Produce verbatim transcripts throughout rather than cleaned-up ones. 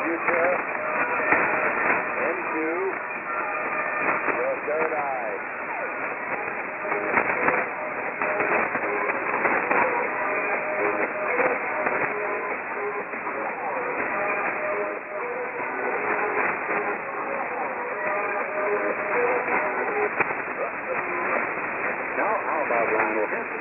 future into your third eye. Now, how about Lionel Hampton?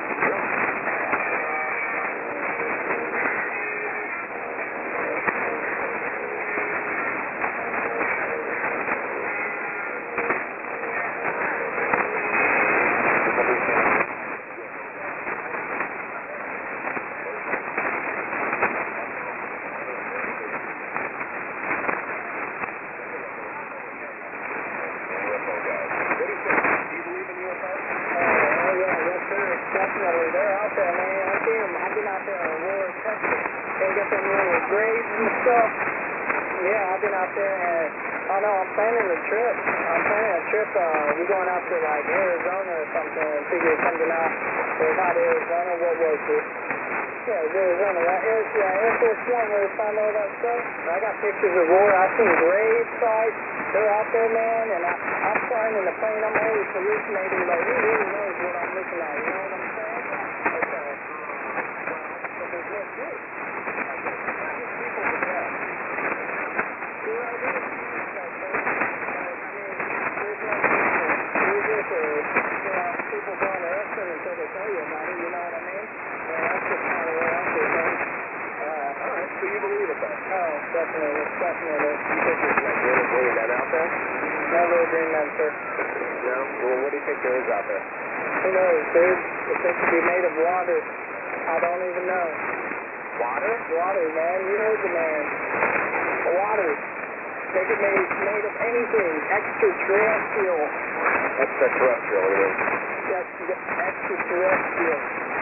Definitely, they're out there, man. I see them. I've been out there in Aurora, Texas. They get them little graves and stuff. Yeah, I've been out there, and oh no, I'm planning a trip. I'm planning a trip. Uh, we're going out to like Arizona or something and figure something out. Or not Arizona, what was it? Yeah, it was Arizona. Right? Air, yeah, Air Force One, where we find all that stuff. I got pictures of Aurora. I've seen grave sites. They're out there, man, and I, I'm flying in the plane. I'm always hallucinating, like, who really knows what I'm looking at? You know what I'm saying? Okay. But there's no proof. People with that. See what I do? I mean, there's no music or, you know, people going to wrestling until they tell you about it, you know what I mean? Yeah, that's just kind of where I'm thinking. Uh, All right, so you believe it, then? oh, definitely, definitely. You think there's like really, really that out there? Never a dream man, sir. No? Well, what do you think there is out there? Who knows, dude? If it could be made of water, I don't even know. Water? Water, man. You heard the man. Water. They could be made of anything. Extraterrestrial. Extraterrestrial, it is. That's the extraterrestrial.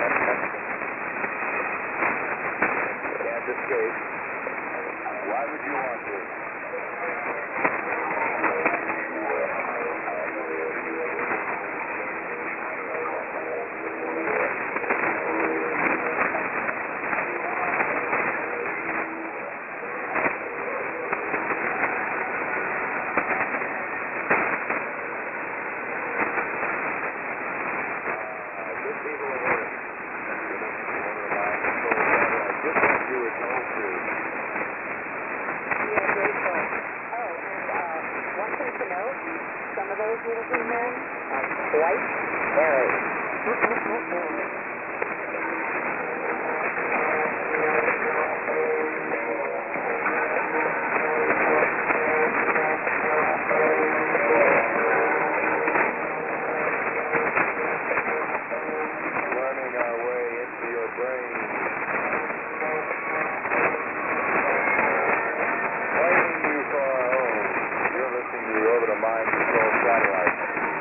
Can't escape. Why would you want to? Some of those little green men are quite scary. Running our way into your brain. Claiming you for our own. You're listening to the Orbital Mind Control Satellite.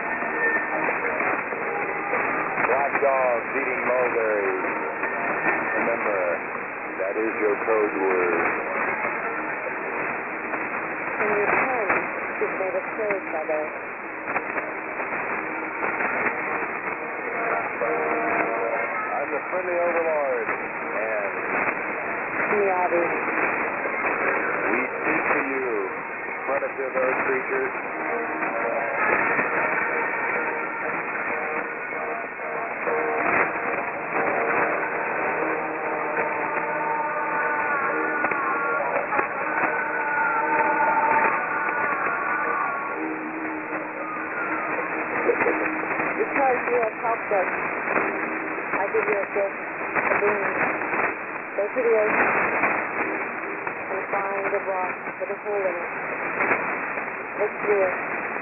Black dogs eating mulberries. Remember, that is your code word. And your pen is made of crow's feather. I'm the friendly overlord, and Miyabi. we speak to you, primitive earth creatures. Because you have helped us, I give you a gift, a boon. Go to the ocean and find a rock with a hole in it. Look through it.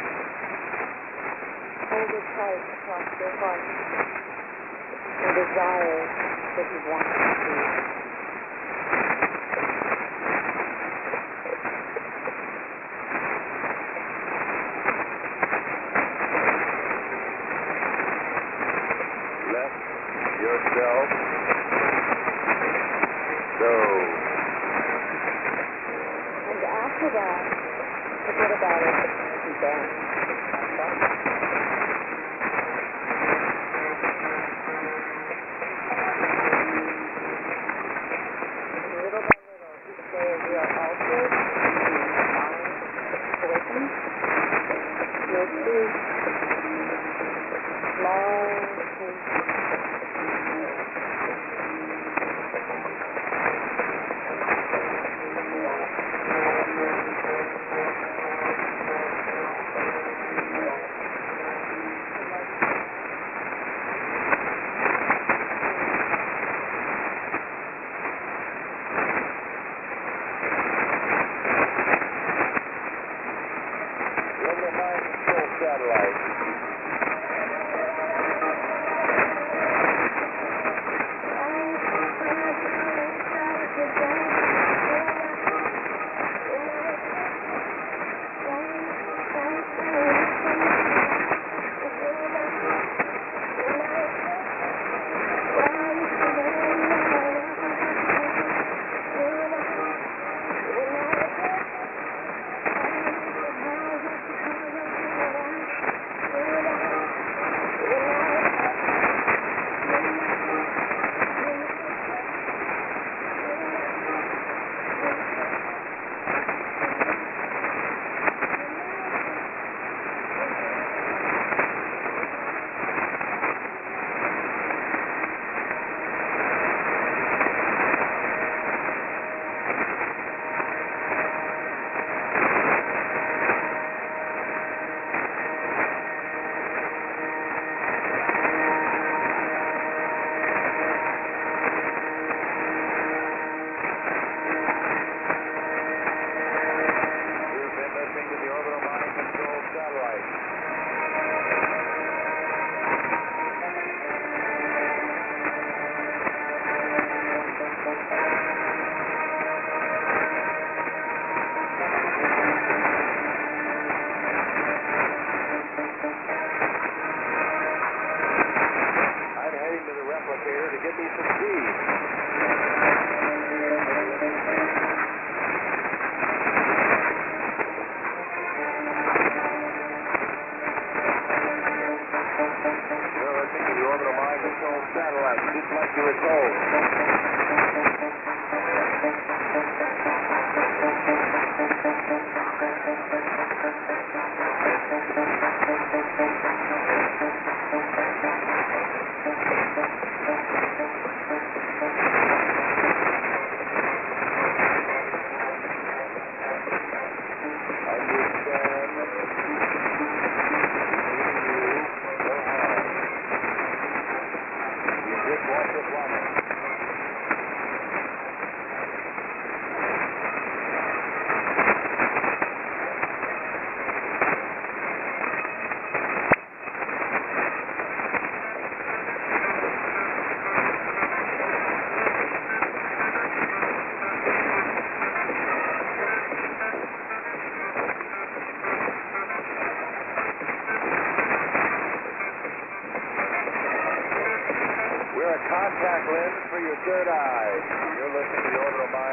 Hold it tight across your heart and desire that you want to see. Yourself. Go. And after that, forget about it and dance. Little by little, each day we are altered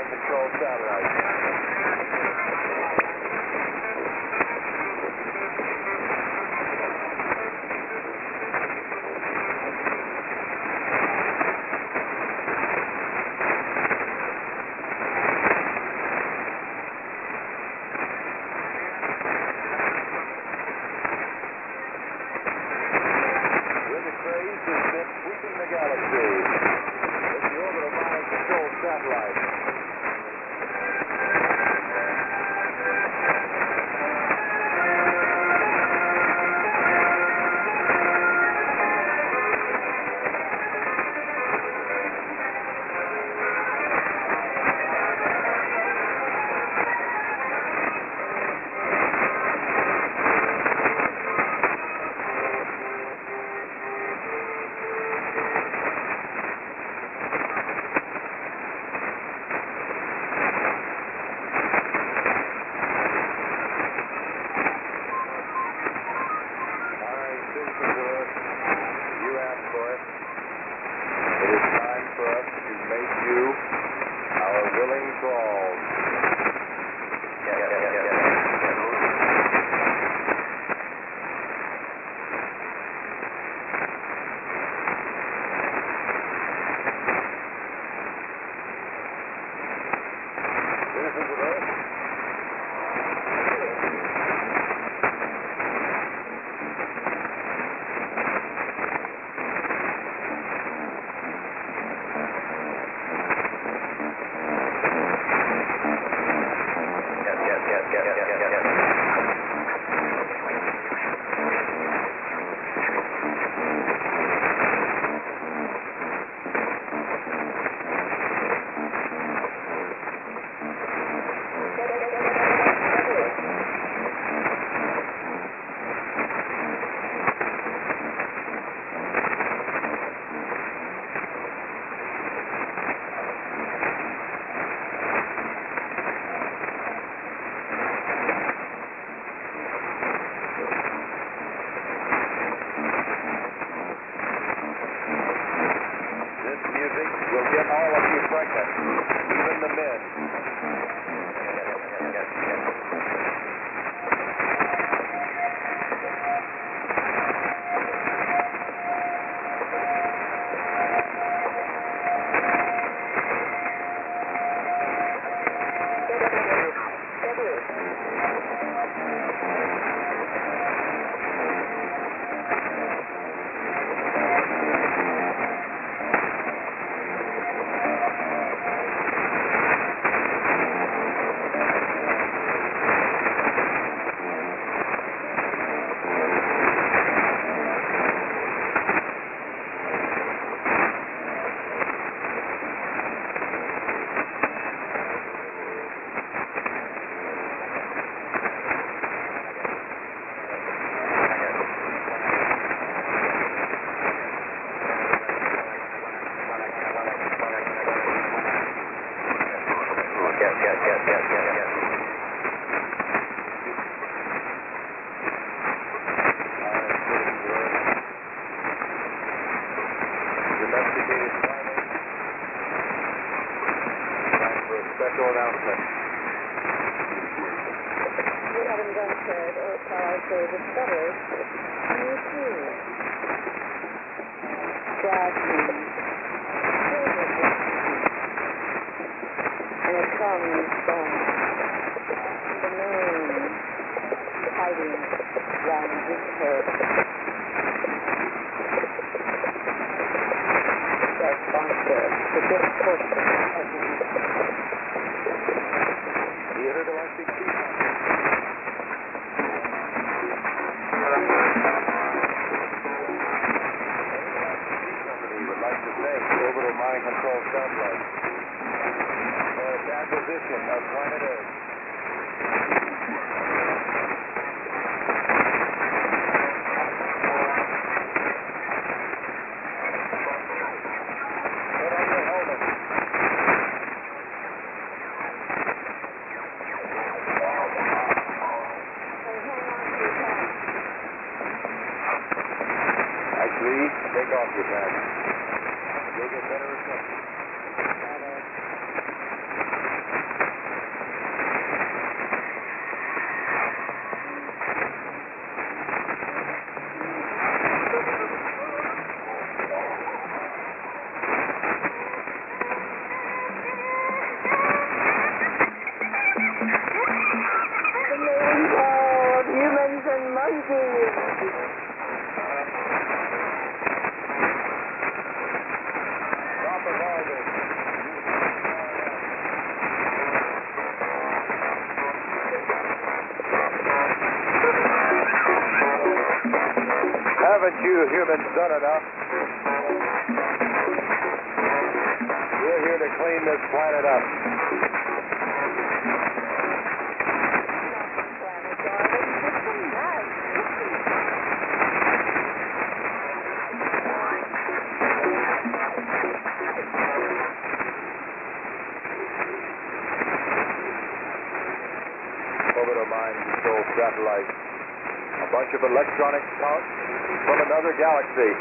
control satellite. Special announcement. We have invented, or shall I say discovered, a new tool. Jasmine. And it comes from the moon hiding round Jupiter. Their sponsor, the good fortune of the Theater Galactic Two. Company would like to thank Orbital Mind Control Satellite for its acquisition of planet Earth. Actually, take off your pack. You'll get better reception. Haven't you humans done enough? We're here to clean this planet up. Orbital mind control satellite. A bunch of electronic parts from another galaxy.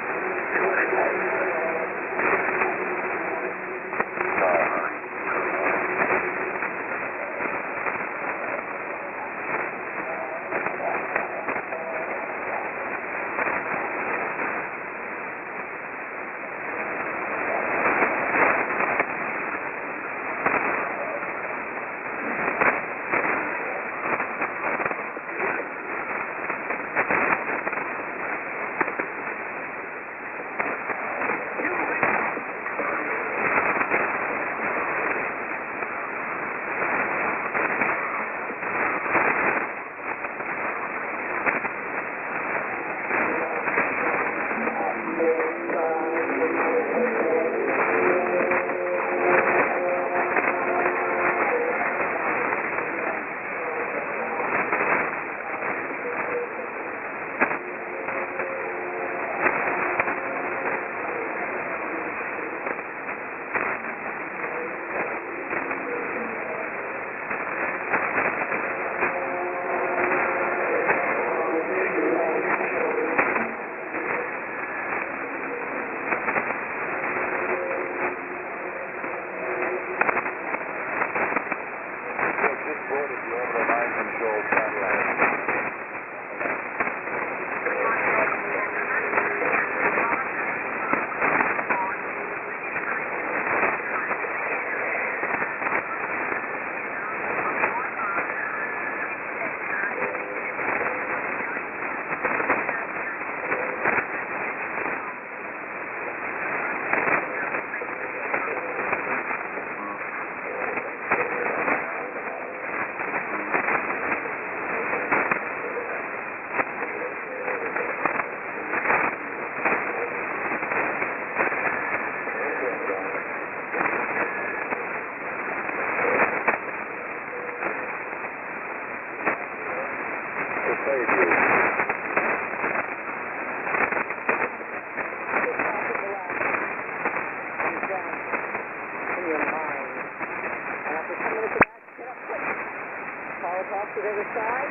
To the other side.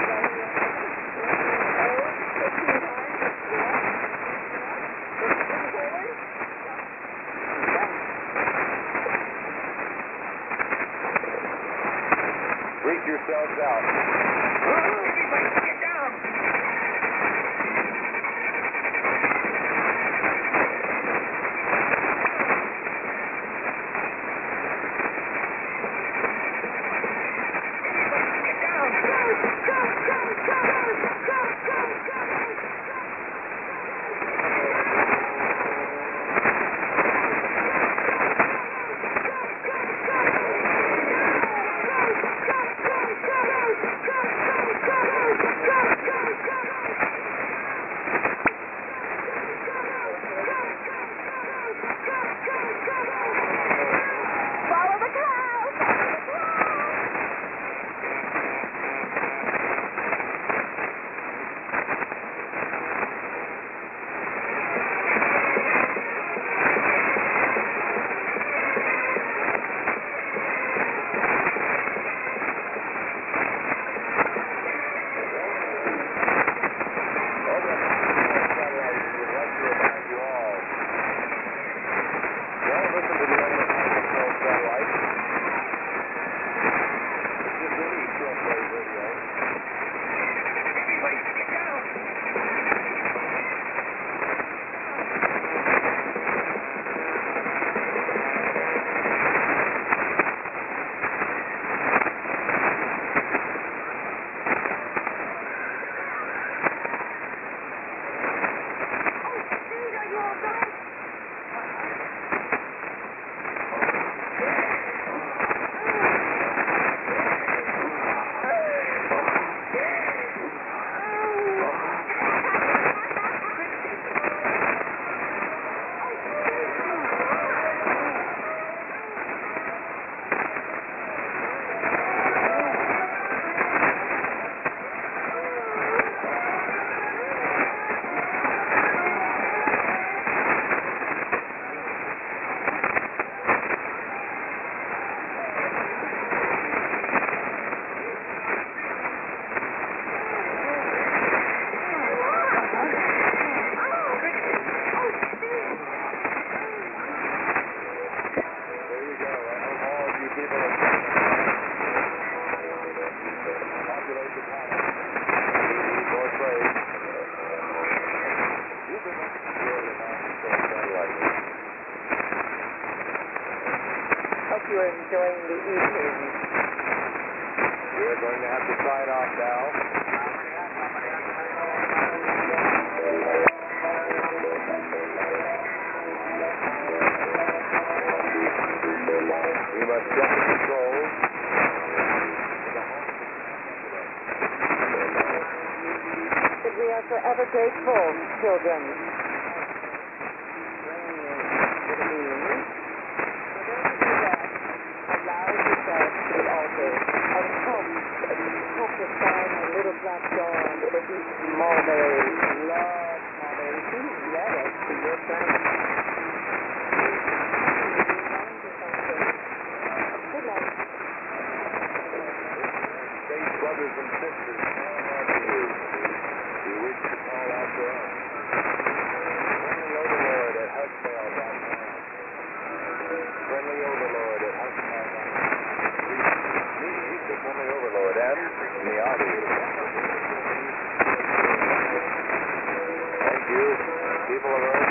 Reach yourselves out. Get down. Go, go, go, go, go, go, go, go, go. going to have to sign off now. We must check the controls. That we are forever grateful, children. Allow yourself to be altered and help, help to find a little black dog that eats mulberries, love mulberries. You let us be your friend. Good night. Great brothers and sisters, now after you. We wish to call out to us. Friendly Overlord at husmail dot com. Friendly Overlord at husmail dot com. Meet the Friendly Overlord and Miyabi. Thank you, people of Earth.